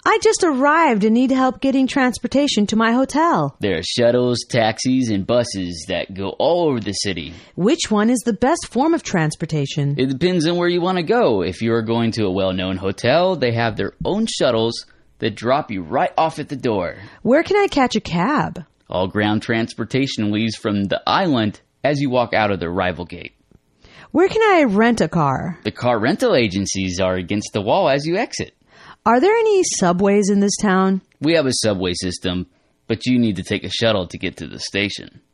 I just arrived and need help getting transportation to my hotel. There are shuttles, taxis, and buses that go all over the city. Which one is the best form of transportation? It depends on where you want to go. If you are going to a well-known hotel, they have their own shuttles that drop you right off at the door. Where can I catch a cab? All ground transportation leaves from the island as you walk out of the arrival gate. Where can I rent a car? The car rental agencies are against the wall as you exit. Are there any subways in this town? We have a subway system, but you need to take a shuttle to get to the station.